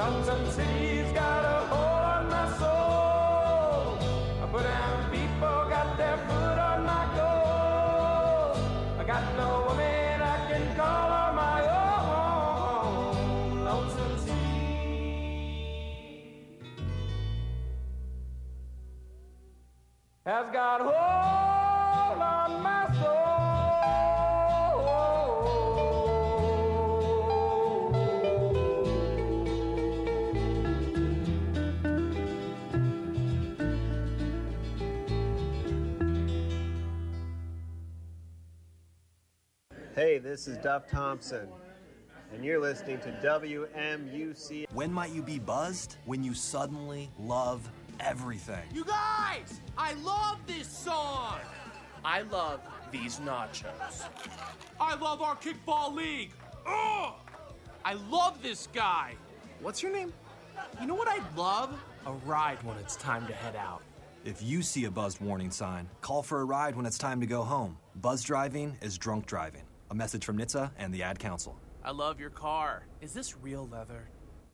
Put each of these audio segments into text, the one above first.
Lonesome City's got a hold on my soul, but them people got their foot on my goal. I got no woman I can call on my own. Lonesome City has got hold on my soul. Hey, this is Duff Thompson, and you're listening to WMUC. When might you be buzzed? When you suddenly love everything. You guys! I love this song! I love these nachos. I love our kickball league! Ugh! I love this guy! What's your name? You know what I'd love? A ride when it's time to head out. If you see a buzzed warning sign, call for a ride when it's time to go home. Buzz driving is drunk driving. A message from NHTSA and the Ad Council. I love your car. Is this real leather?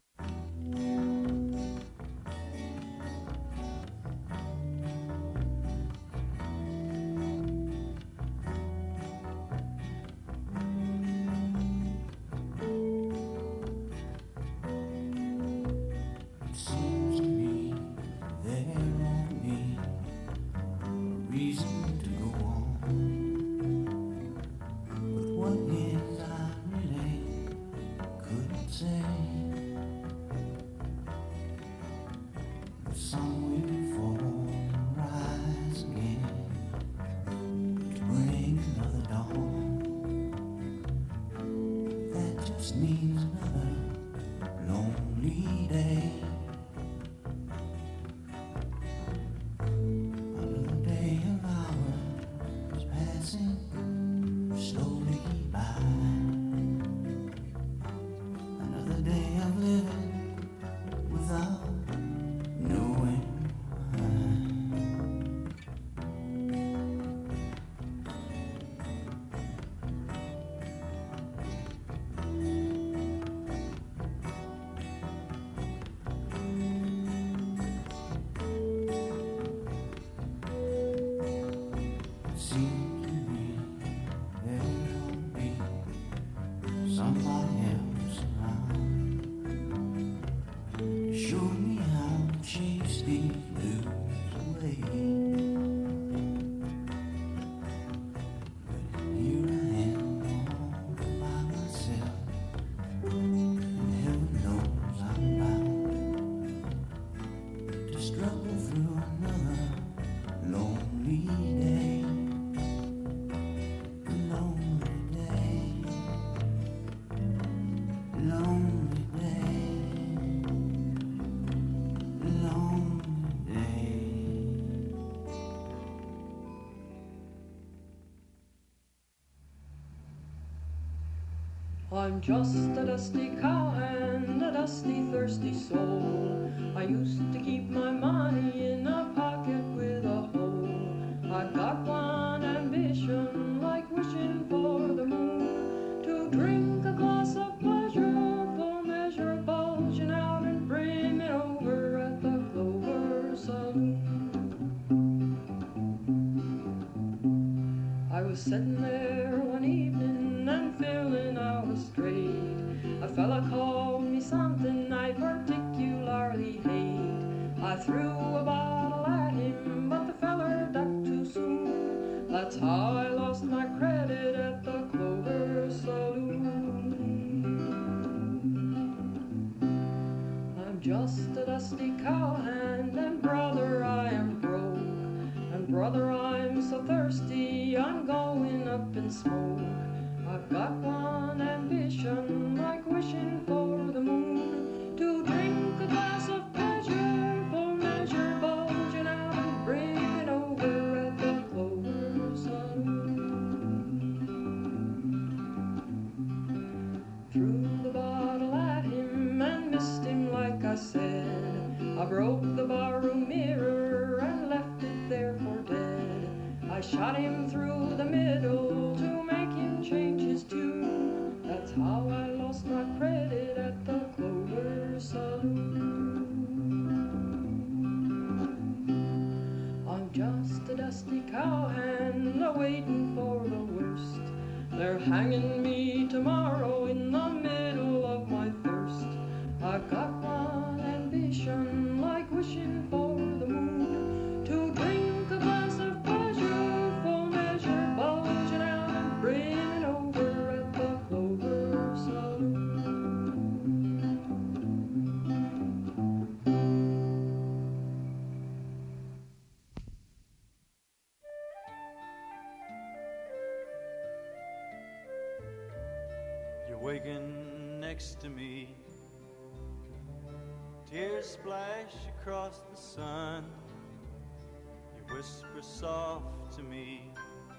I'm just a dusty cowhand, a dusty, thirsty soul. I used to keep my money in a pocket with a hole. I've got one ambition, like wishing for the moon, to drink a glass of pleasure, full measure, bulging out and bring it over at the Clover Saloon. I was sitting there one evening and feeling out a straight. A fella called me something I particularly hate. I threw a bottle at him, but the feller ducked too soon. That's how I lost my credit at the Clover Saloon. I'm just a dusty cowhand, and brother, I am broke. And brother, I'm so thirsty, I'm going up in smoke. I've got one ambition, like wishing for the moon, to drink a glass of pleasure, full measure, bulging out and bring it over at the Clover Saloon. Threw the bottle at him and missed him like I said. I broke the barroom mirror and left it there for dead. I shot him through the middle to make him change his tune. That's how I lost my credit at the Clover Saloon. hanging me tomorrow in the middle of my thirst. I got one ambition, like wishing for the moon, to drink a glass of pleasure, full measure, bulging out and brimming over at the Clover Saloon. You're waking next to me, tears splash across the sun. You whisper soft to me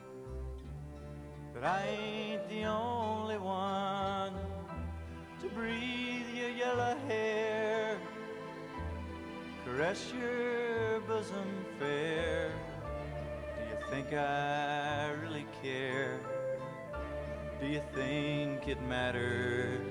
that I ain't the only one to breathe your yellow hair, caress your bosom fair. Do you think I really care? Do you think it matters?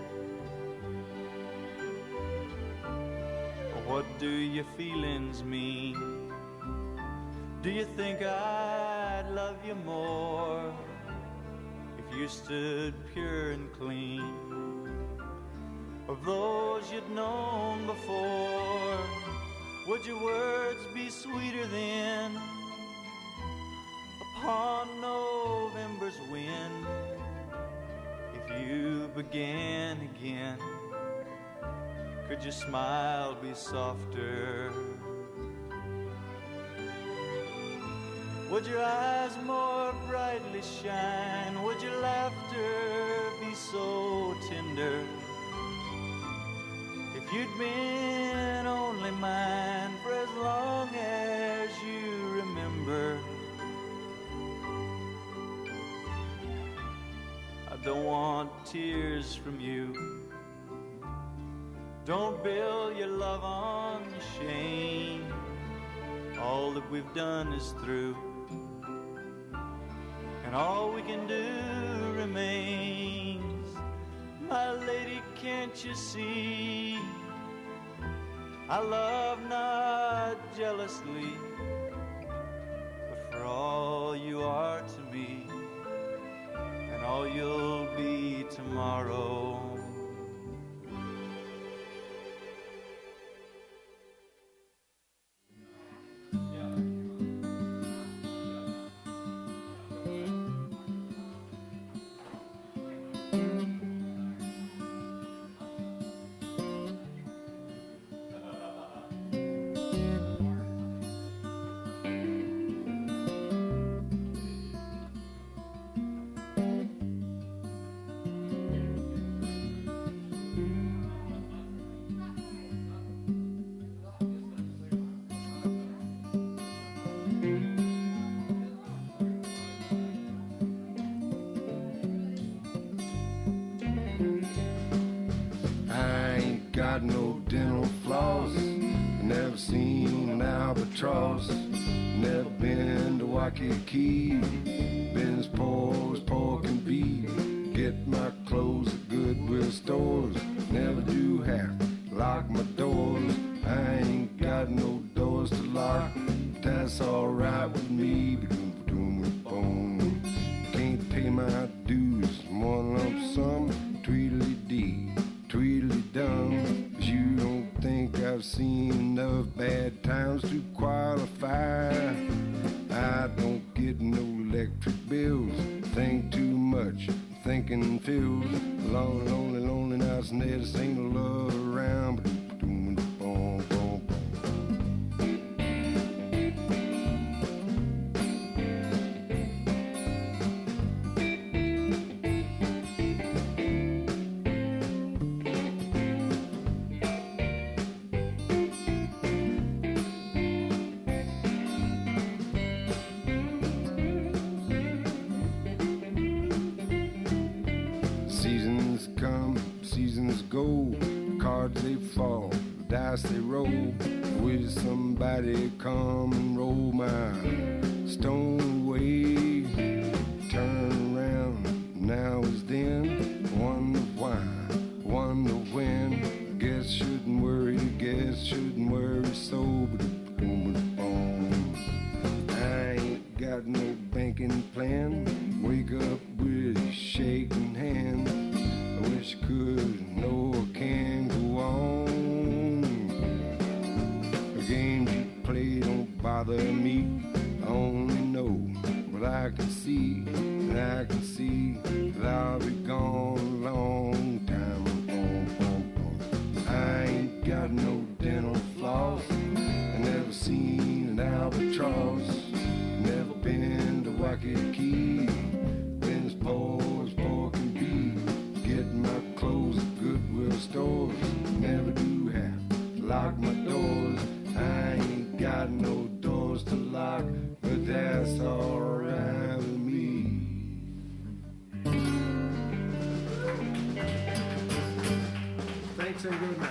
What do your feelings mean? Do you think I'd love you more if you stood pure and clean? Of those you'd known before, would your words be sweeter then upon November's wind? If you began again, could your smile be softer? Would your eyes more brightly shine? Would your laughter be so tender? If you'd been only mine for as long as you remember. I don't want tears from you. Don't build your love on shame. All that we've done is through, and all we can do remains. My lady, can't you see? I love not jealously, but for all you are to me, and all you'll be tomorrow. Got no dental floss, never seen an albatross, never been to Waikiki, been as poor can be. Get my clothes at Goodwill stores, never do have to lock my doors. I ain't got no doors to lock, that's alright with me. Can't pay my dues, one lump sum, tweedledee. Tweedledum, 'cause you don't think I've seen enough bad times to qualify. I don't get no electric bills, think too much, thinking feels lonely, lonely, lonely nights, and there just ain't no love around. Seasons come, seasons go, cards they fall, dice they roll. Will somebody come and roll my stone away? Turn around, now is then, wonder why, wonder when. Guess shouldn't worry, guess shouldn't worry so. I ain't got no banking plan, wake up with bother me. I only know what I can see, and I can see that I'll be gone a long time. I ain't got no dental floss. I never seen an albatross. Never been to Waikiki. Been as poor can be. Getting my clothes at Goodwill stores. Never do have to lock my doors. I ain't got no doors to lock, but that's alright with me. Thanks and good night.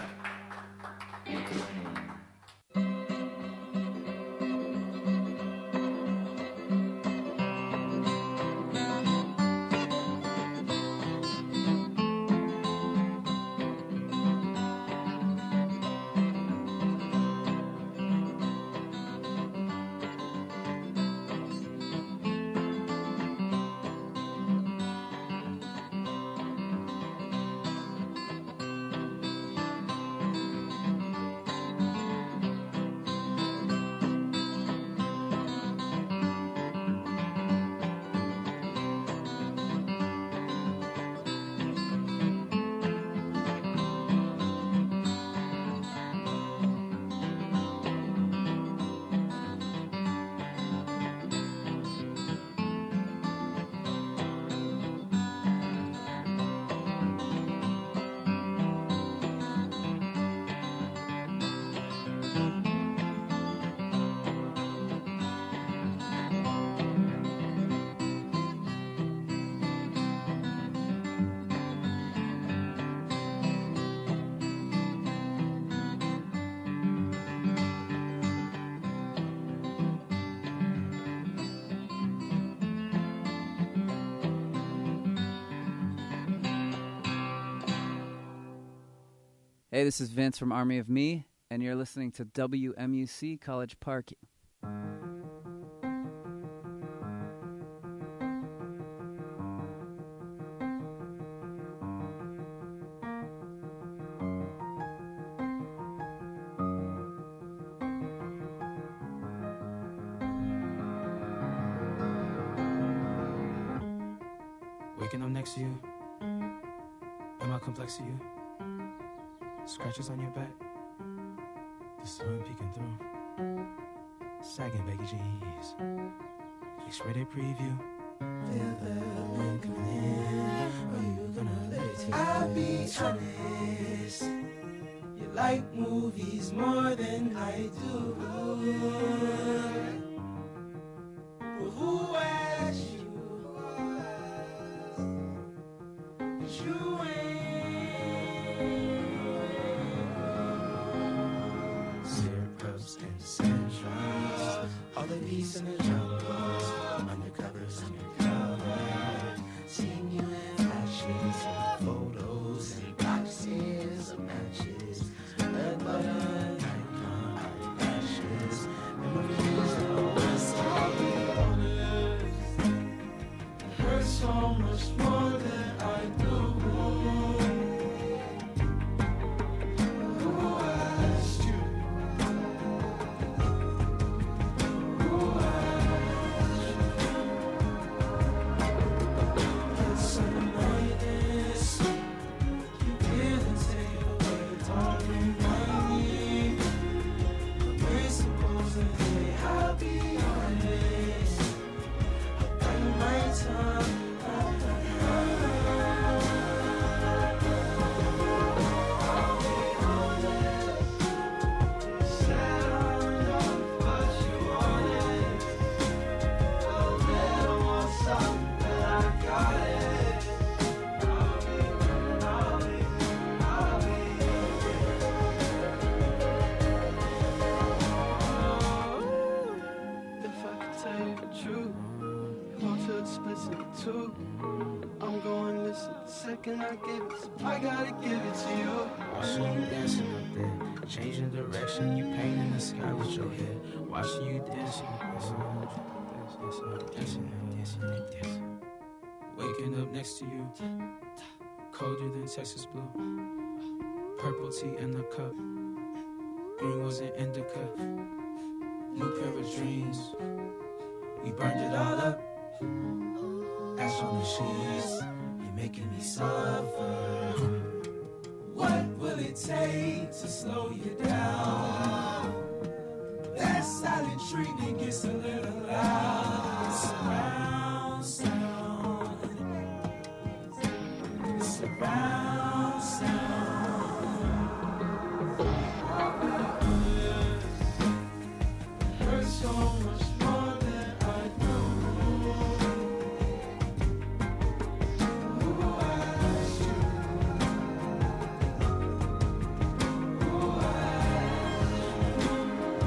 Hey, this is Vince from Army of Me, and you're listening to WMUC College Park. Waking up next to you, am I complex to you? Scratches on your back, the sun peeking through, sagging baggy jeans, X-rated preview. Feel the wind coming in, are you gonna let it take? I'll be honest, you like movies more than I do. But who asked you? 'Cause you ain't. And centrals, all the beats in the jungles, undercovers undercover, seeing you in flashes, photos and boxes of matches, red button, icon, eyelashes, memories of us all be honest. It hurts so much more than I do. I gotta give it to you. Watching you dancing up there, changing direction, you painting the sky with your head. Watching you dancing, dancing. Waking up next to you, colder than Texas blue. Purple tea in the cup, green was an indica. new pair of dreams. We burned it all up. Ash on the sheets, you're making me suffer. What will it take to slow you down? That silent treatment gets a little loud. Surround sound. Surround sound. Hurts so much more than I know. Who asked you? Who asked you?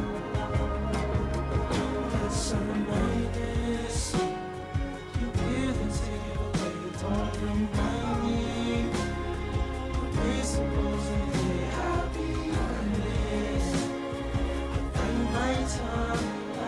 That some lightness you give and take it away. Don't remind me. We're supposed to be happy on this. Find my time.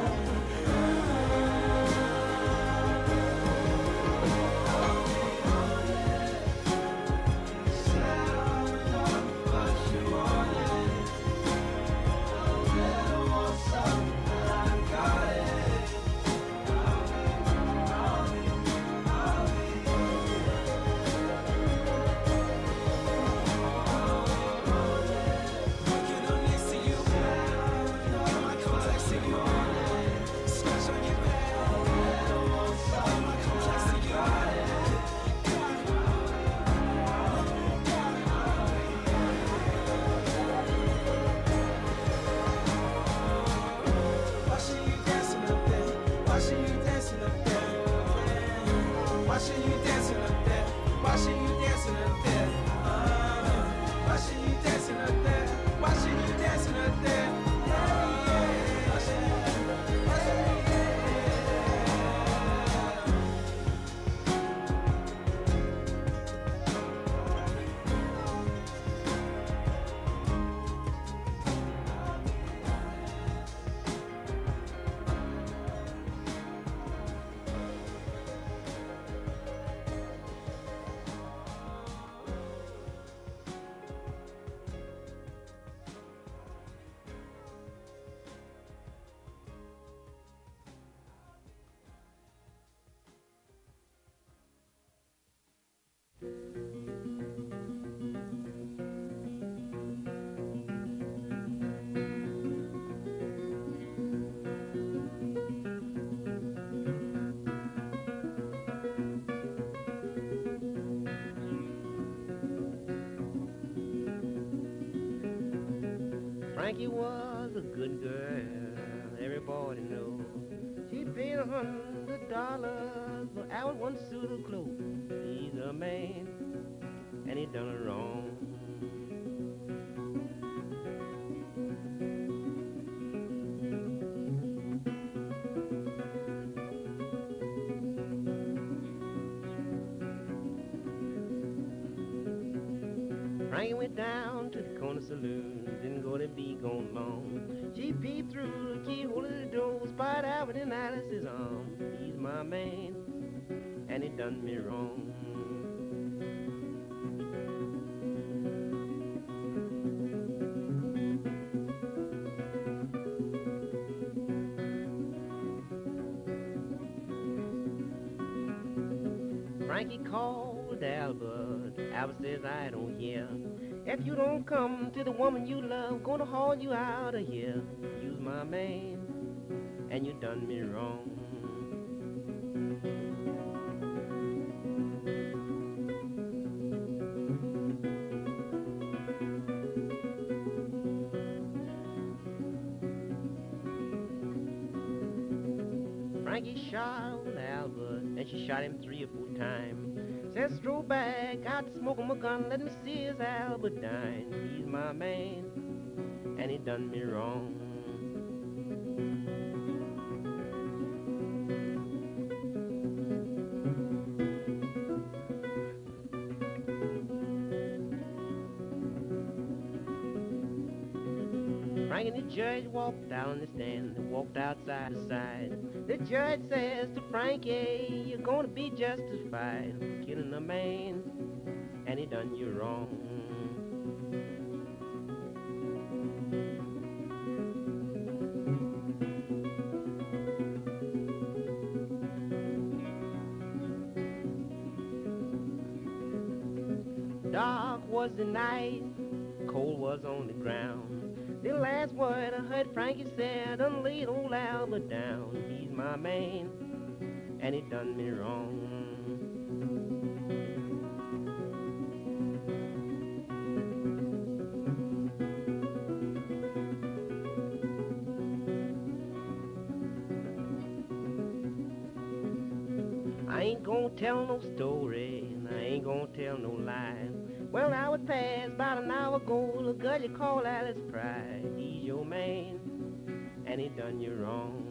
Frankie was a good girl, everybody knows. She paid $100 for our one suit of clothes. He's a man, and he done her wrong. Frankie went down to the corner saloon, didn't go to be gone long. She peeped through the keyhole of the door, spied Albert in Alice's arm. He's my man, and he done me wrong. Frankie called Albert. Albert says, I don't hear. If you don't come to the woman you love, gonna haul you out of here. You's my man, and you done me wrong. Frankie shot Albert, and she shot him 3 or 4 times. Says, stroll back out to smoke him a gun, let me see his Albert dine. He's my man, and he done me wrong. Frank and the judge walked down the stand, walked outside the side. The judge says to Frankie, you're gonna be justified killing a man, and he done you wrong. was the night, cold was on the ground. The last word I heard Frankie said, done laid old Albert down. He's my man, and he done me wrong. I ain't gonna tell no story, and I ain't gonna tell no lie. Well, I was past about an hour ago, the girl you call Alice Pride. He's your man, and he done you wrong.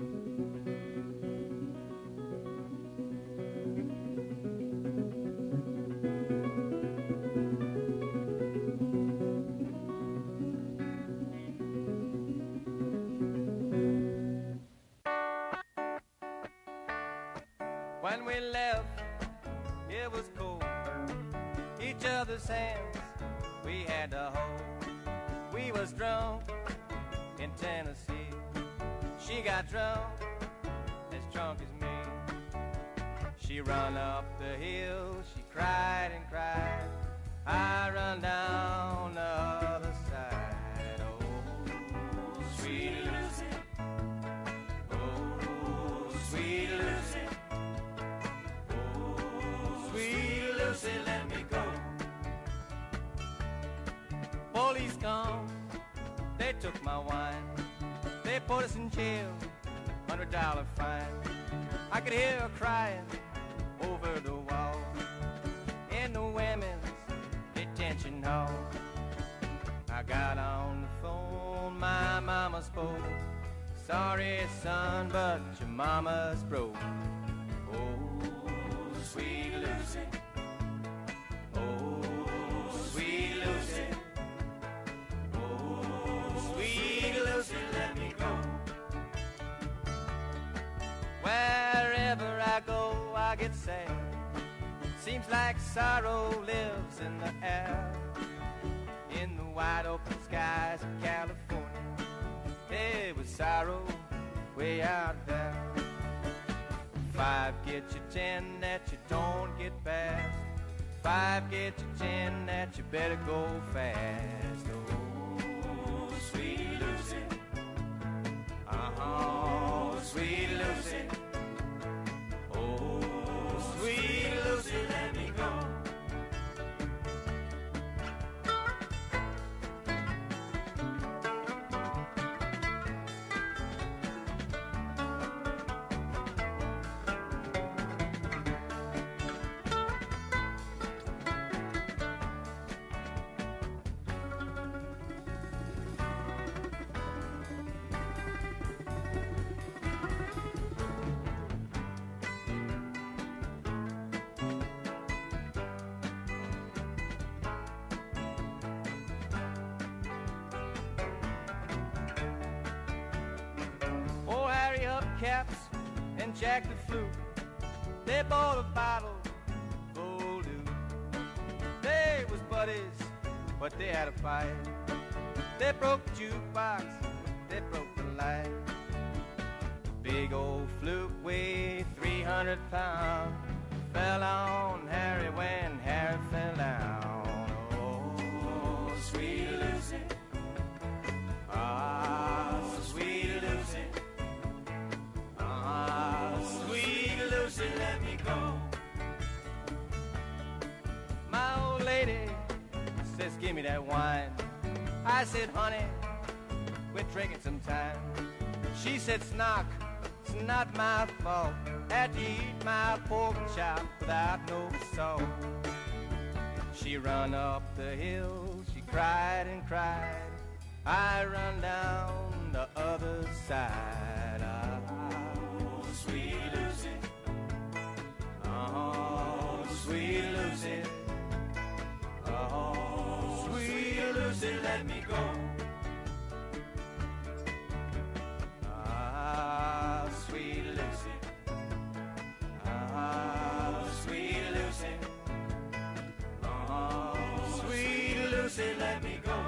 When we left, it was cold. Each other's hands we had to hold. We was drunk in Tennessee. She got drunk, as drunk as me. She run up the hill, she cried and cried. I run down the other side. Oh, sweet Lucy. Oh, sweet Lucy. Sweet Lucy, let me go. Police come, they took my wine. They put us in jail, $100 fine. I could hear her crying over the wall in the women's detention hall. I got on the phone, my mama spoke. Sorry, son, but your mama's broke. Oh, sweet Lucy. Oh, sweet Lucy. Oh, sweet Lucy, let me go. Wherever I go, I get sad. Seems like sorrow lives in the air. In the wide open skies of California, there was sorrow way out there. 5 get you 10 that you don't get past. 5 get you 10 that you better go fast. Oh, sweet Lucy. Uh-huh, sweet Lucy. Oh, sweet Lucy, let me go. Caps and Jack the Flute, they bought a bottle full dude. They was buddies, but they had a fight. They broke the jukebox, they broke the light. Big old fluke weighed 300 pounds, fell on Harry when Harry fell down. Oh, sweet Lucy. Ah, sweet Lucy. Sweet Lucy, let me go. My old lady says, give me that wine. I said, honey, we're drinking some time. She said, Snock, it's not my fault. Had to eat my pork chop without no salt. She run up the hill, she cried and cried. I run down the other side. Oh, sweet Lucy. Oh, sweet Lucy. Oh, sweet Lucy, let me go. Ah, sweet Lucy. Ah, sweet Lucy. Oh, sweet Lucy, let me go.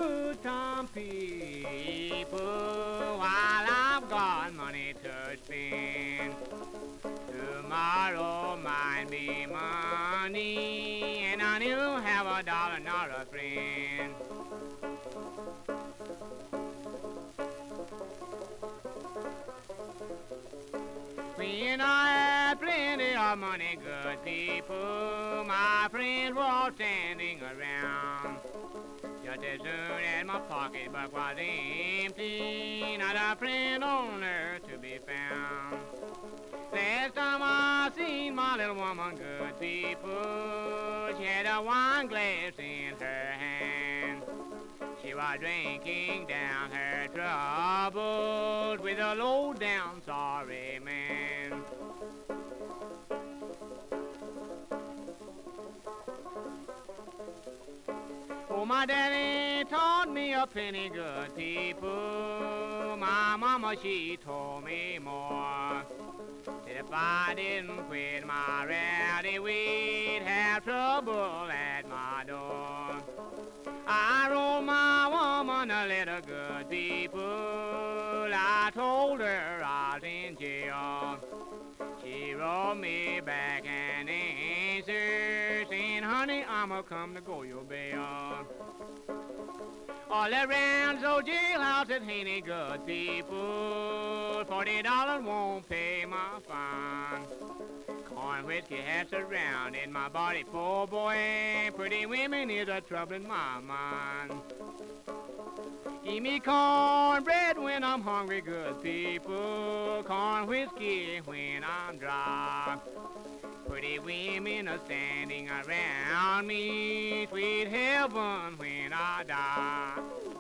good time people while I've got money to spend. Tomorrow might be Monday, and I don't have a dollar nor a friend. When I had plenty of money, good people, my friends were standing around. Just as soon as my pocketbook was empty, not a friend on earth to be found. Last time I seen my little woman, good people, she had a wine glass in her hand. She was drinking down her troubles with a low-down sorry man. Oh, my daddy taught me a penny, good people. My mama, she told me more. That if I didn't quit my rowdy, we'd have trouble at my door. I wrote my woman a letter, good people. I told her I was in jail. She wrote me back an answer saying, honey, I'ma come to go your bail. All around so jailhouses ain't any good people. $40 won't pay my fine. Corn whiskey has surrounded my body, poor boy. Pretty women is a trouble in my mind. Give me cornbread when I'm hungry, good people. Corn whiskey when I'm dry. Pretty women are standing around me. Sweet heaven when I die.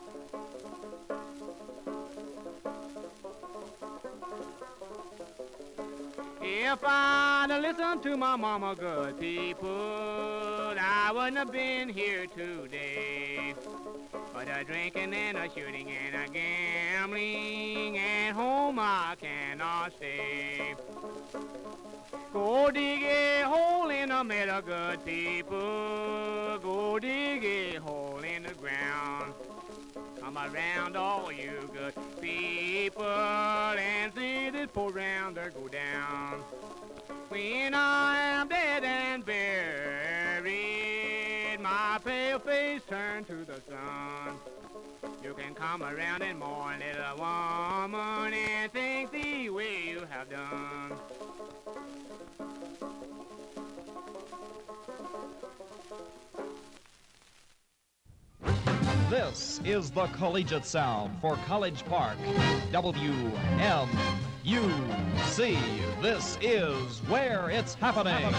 If I'd listened to my mama, good people, I wouldn't have been here today. But a drinking and a shooting and a gambling, at home I cannot stay. Go dig a hole in the middle, good people. Go dig a hole in the ground. Come around, all you good people, and see this poor rounder go down. When I am dead and buried, my pale face turn to the sun. You can come around and mourn, little woman, and think the way you have done. This is the collegiate sound for College Park, WMUC. This is where it's happening.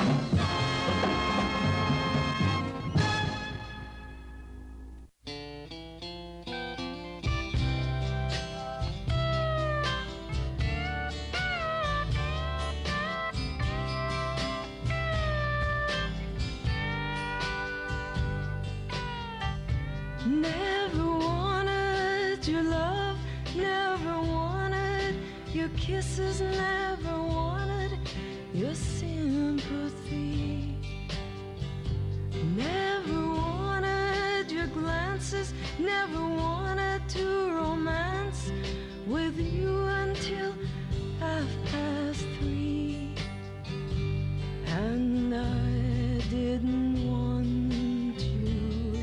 Never wanted your love, never wanted your kisses, never wanted your sympathy. Never wanted your glances, never wanted to romance with you until 3:30. And I didn't want you,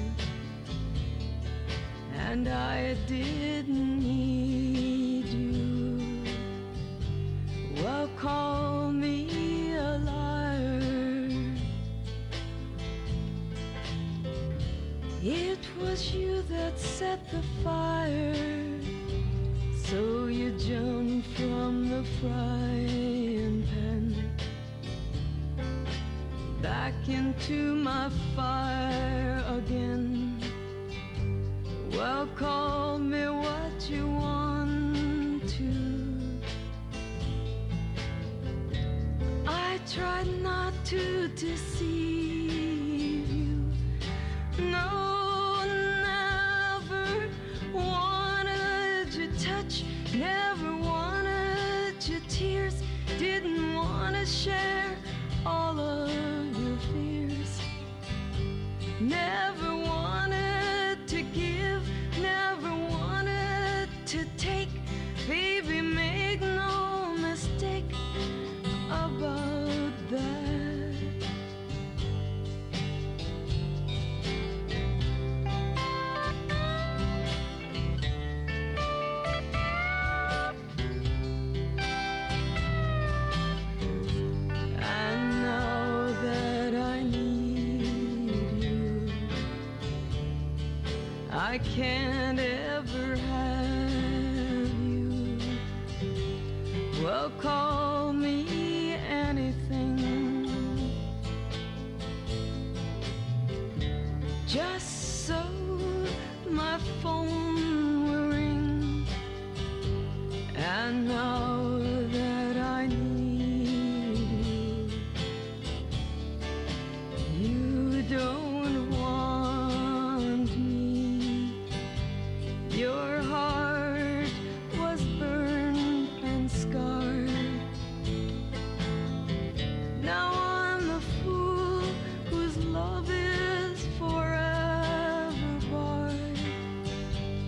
and I didn't need you. Well, call me a liar. It was you that set the fire, so you jumped from the frying pan back into my fire again. Well, call me what you want to. I tried not to deceive you. No, never wanted your touch, never wanted your tears, didn't want to share all of your fears. Never wanted to give I can't ever have you. Well, call me anything, just so my phone will ring. And now that I need you, you don't want me. Your heart was burned and scarred. Now I'm the fool whose love is forever barred.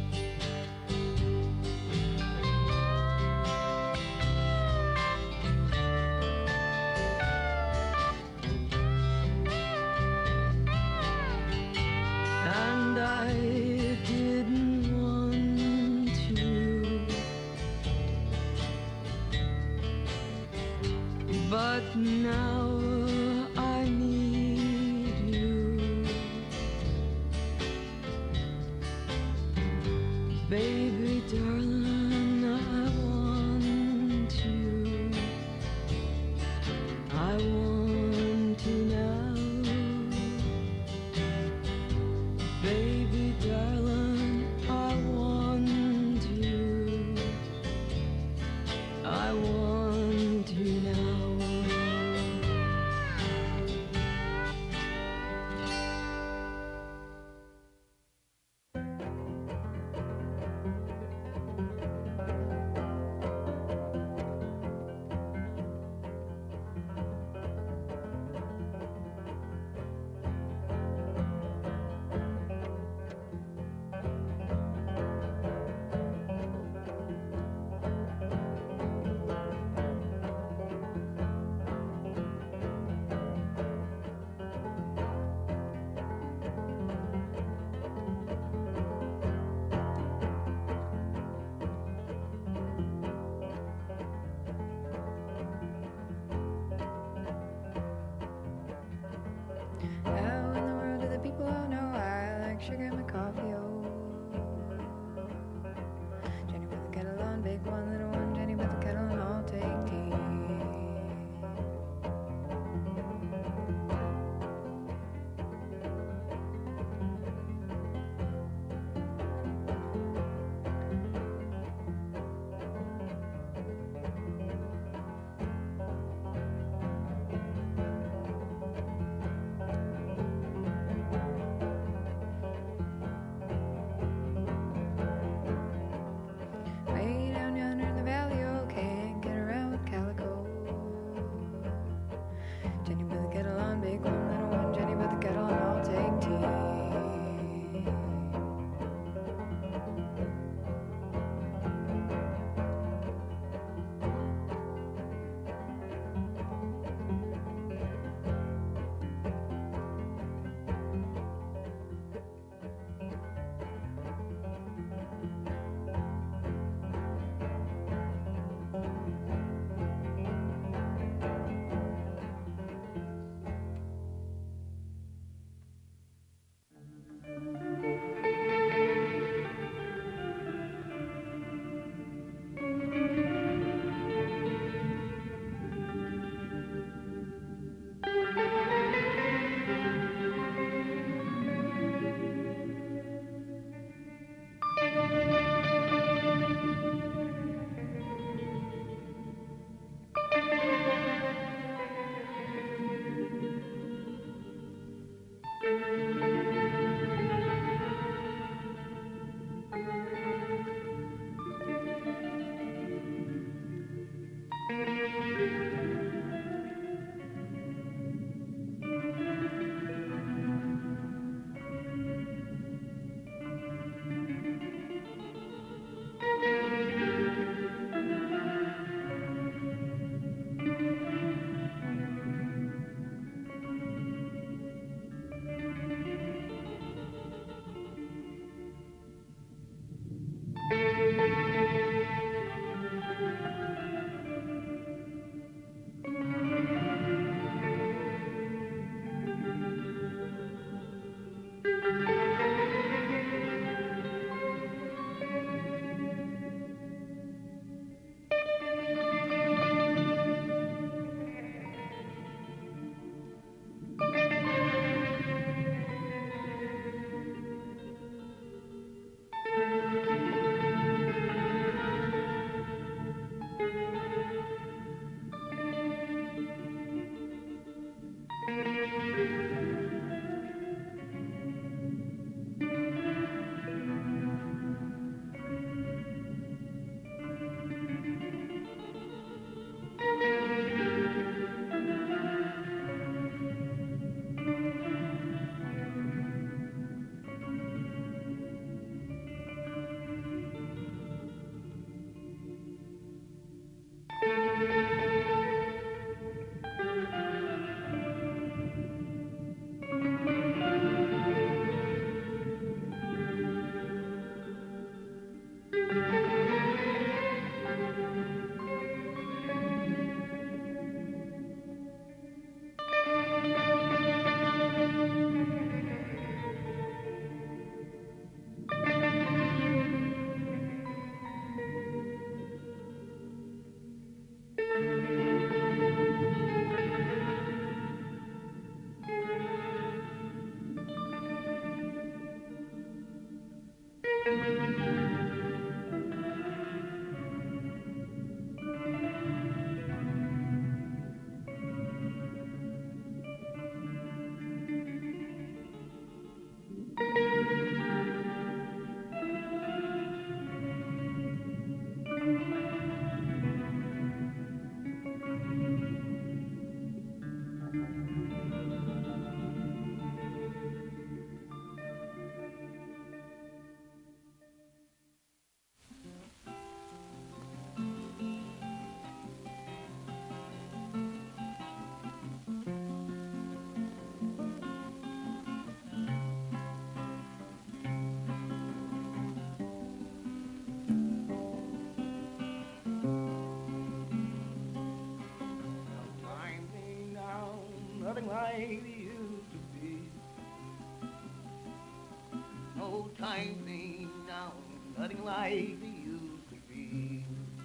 times ain't now nothing like they used to be.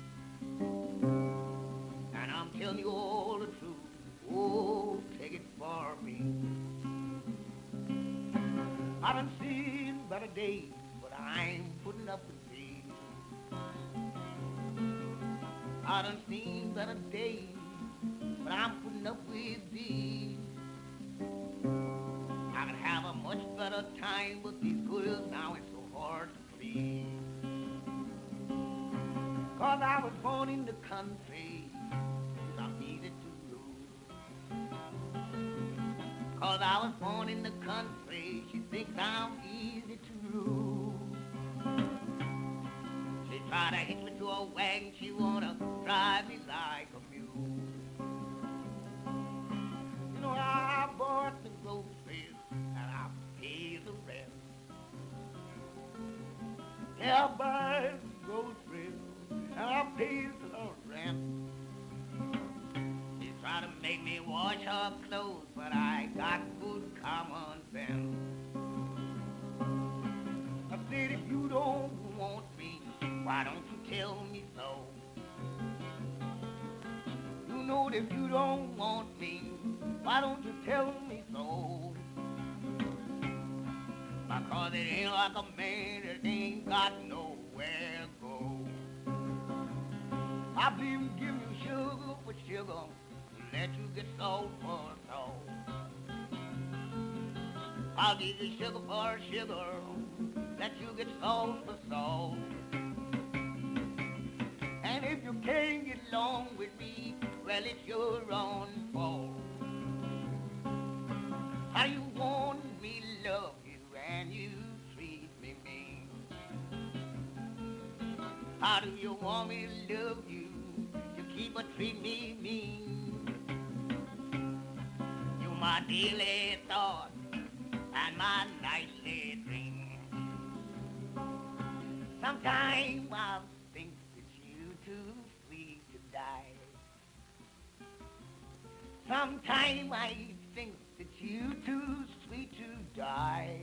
And I'm telling you all the truth. Oh, take it for me. I done seen better days, but I'm putting up with these. I done seen better days, but I'm putting up with these. I could have a much better time, but these girls now it's so hard to please. 'Cause I was born in the country, I'm easy to lose. 'Cause I was born in the country, she thinks I'm easy to lose. She tried to hitch me to a wagon, she wanna drive me like a mule. You know, I bought the groceries and I paid the rest. Yeah, I buy the groceries and I paid the rent. She tried to make me wash her clothes, but I got good common sense. I said, if you don't want me, why don't you tell me so? You know that if you don't want me, why don't you tell me so? Because it ain't like a man that ain't got nowhere to go. I believe in giving you sugar for sugar, let you get salt for salt. I'll give you sugar for sugar, let you get salt for salt. And if you can't get along with me, well, it's your own fault. How you want me to love you and you treat me mean? How do you want me to love you? You keep on treating me mean. You my daily thought and my nightly dream. Sometimes I think that you too sweet to die. Sometimes I think that you too sweet to die.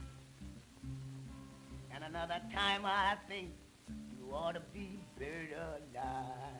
And another time I think you ought to be buried alive.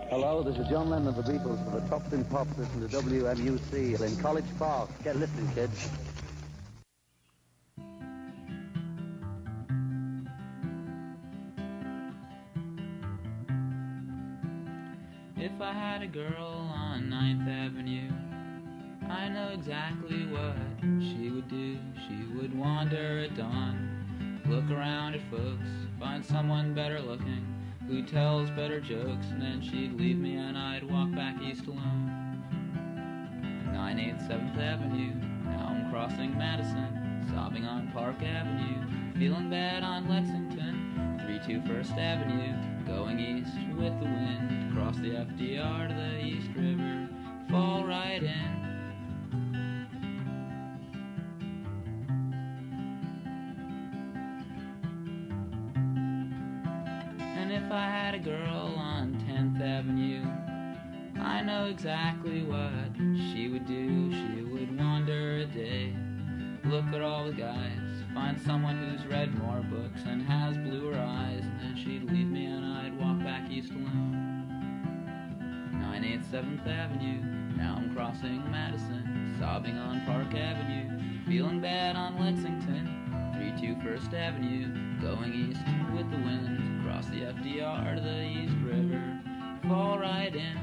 Hello, this is John Lennon of the Beatles for the Top 10 Pop. Listen to WMUC in College Park. Get listening, kids. If I had a girl on 9th Avenue, I know exactly what she would do. She would wander at dawn, look around at folks, find someone better looking, who tells better jokes, and then she'd leave me and I'd walk back east alone. 9/8 7th Avenue, now I'm crossing Madison, sobbing on Park Avenue, feeling bad on Lexington, 3-2 First Avenue, going east with the wind, cross the FDR to the East River, fall right in. And if I had a girl on 10th Avenue, I know exactly what she would do. She would wander a day, look at all the guys, find someone who's read more books and has bluer eyes, and then she'd leave me and I'd walk back east alone. 9/8 7th Avenue, now I'm crossing Madison, sobbing on Park Avenue, feeling bad on Lexington, 3-2 First Avenue, going east with the wind, cross the FDR to the East River, fall right in.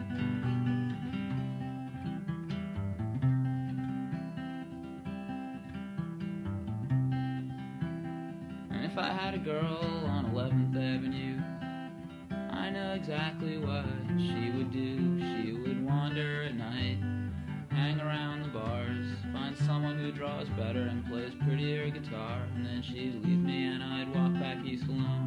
And if I had a girl on 11th Avenue, I know exactly what she would do. She would wander at night, hang around the bars, find someone who draws better and plays prettier guitar, and then she'd leave me and I'd walk back east alone.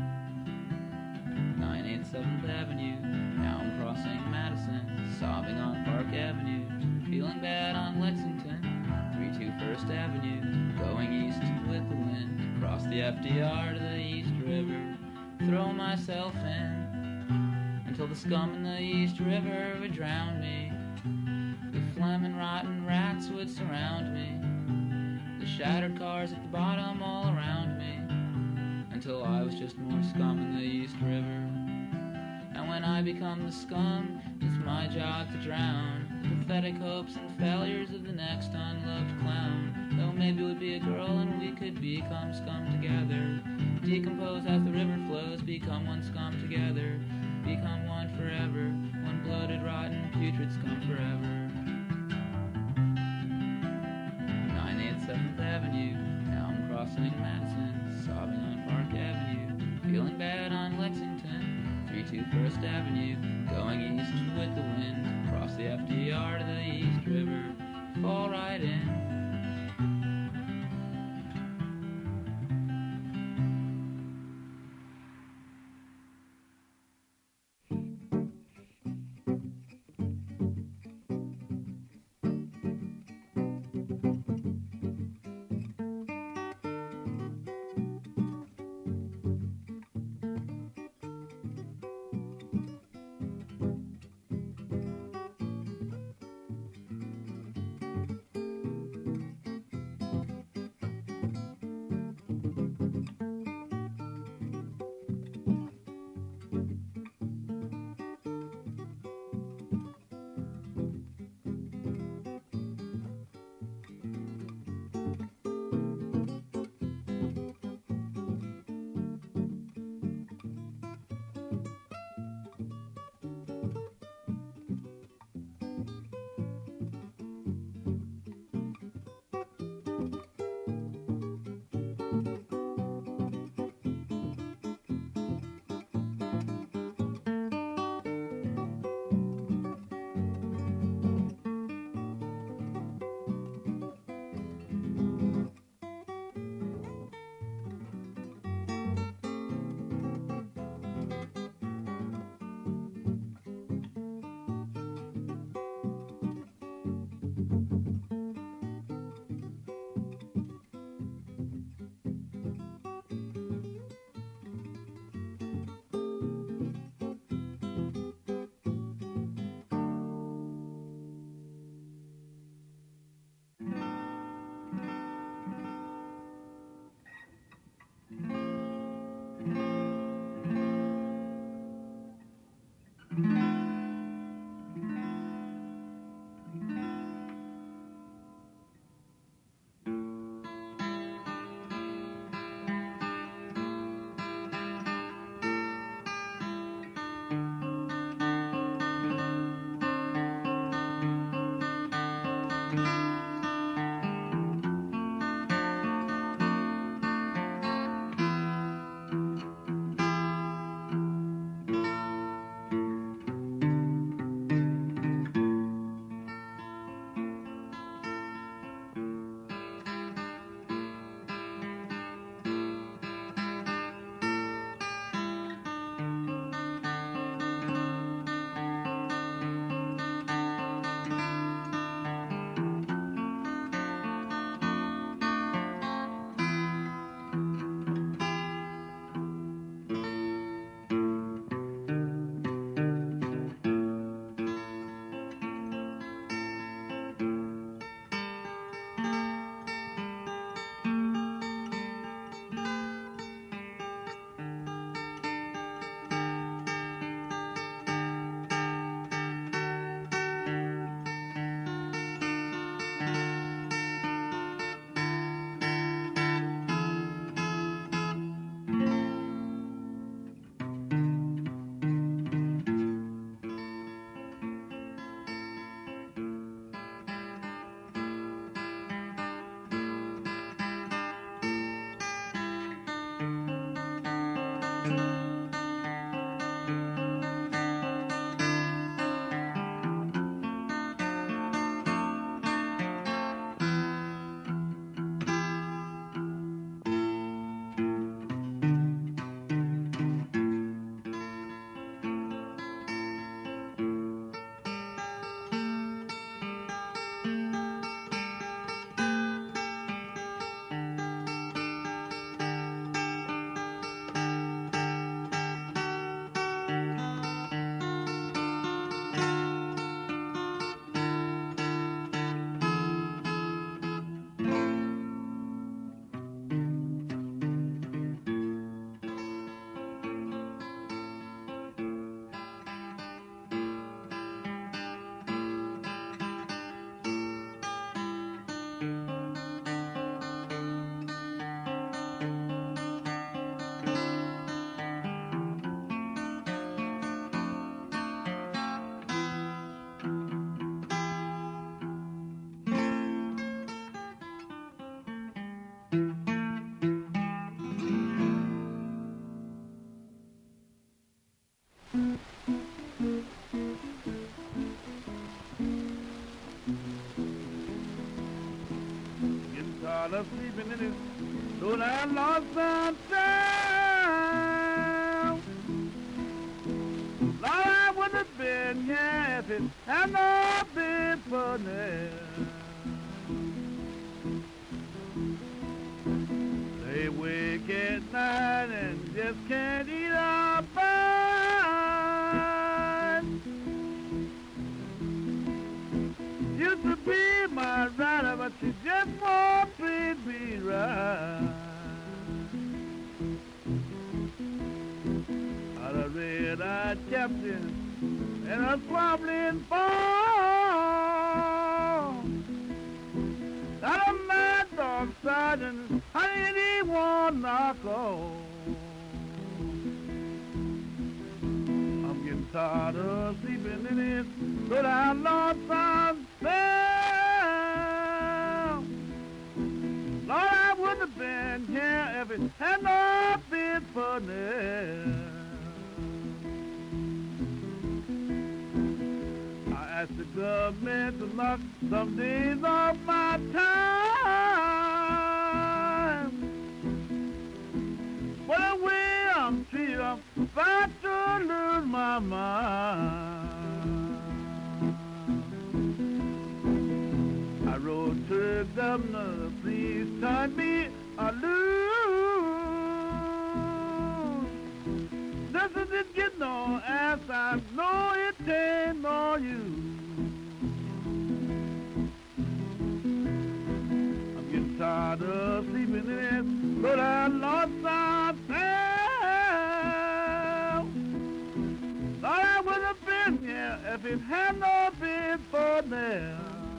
9/8 7th Avenue, now I'm crossing Madison, sobbing on Park Avenue, feeling bad on Lexington, 3-2 First Avenue, going east with the wind, cross the FDR to the East River, throw myself in, until the scum in the East River would drown me. The phlegm and rotten rats would surround me, the shattered cars at the bottom all around me, until I was just more scum in the East River. And when I become the scum, it's my job to drown the pathetic hopes and failures of the next unloved clown. Though maybe we'd be a girl and we could become scum together, decompose as the river flows, become one scum together, become one forever, one bloated, rotten, putrid scum forever. 9/8 7th Avenue, now I'm crossing Madison, sobbing on Park Avenue, feeling bad on Lexington, 3-2 First Avenue, going east with the wind, cross the FDR to the East River, fall right in. tired of sleeping in this so that lost sunshine. Lord, I would have been here if it had not been for them. They wake at night and just can't eat or find. Used to be my rider, but she just won't treat me right. Out of red-eyed captain and a squabbling fall. Out of mad dog sergeant, honey, he won't knock off. I'm getting tired of sleeping in it, but I lost some spell. Lord, I would have been here if it had not been for them. I asked the government to knock some days off my time. But the way I'm treated, I'm about to lose my mind. I wrote to the governor, please turn me loose. This isn't get no answer, I know it ain't no use. I'm getting tired of sleeping in it, but I lost my spell. Thought I would have been here if it had not been for them.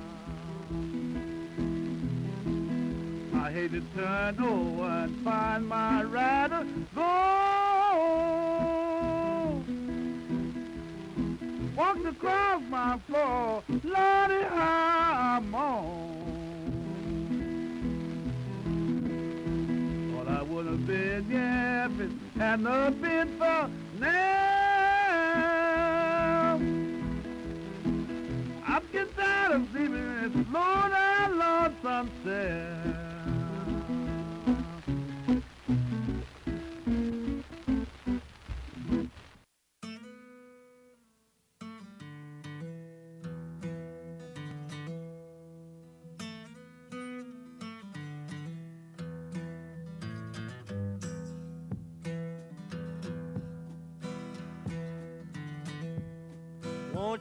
I hate to turn over and find my rider gone. Walked across my floor, Lordy, how I'm on. Thought I would have been, yeah, if it had not been for now. I'm getting tired of sleeping in this Lord, I lost sunset.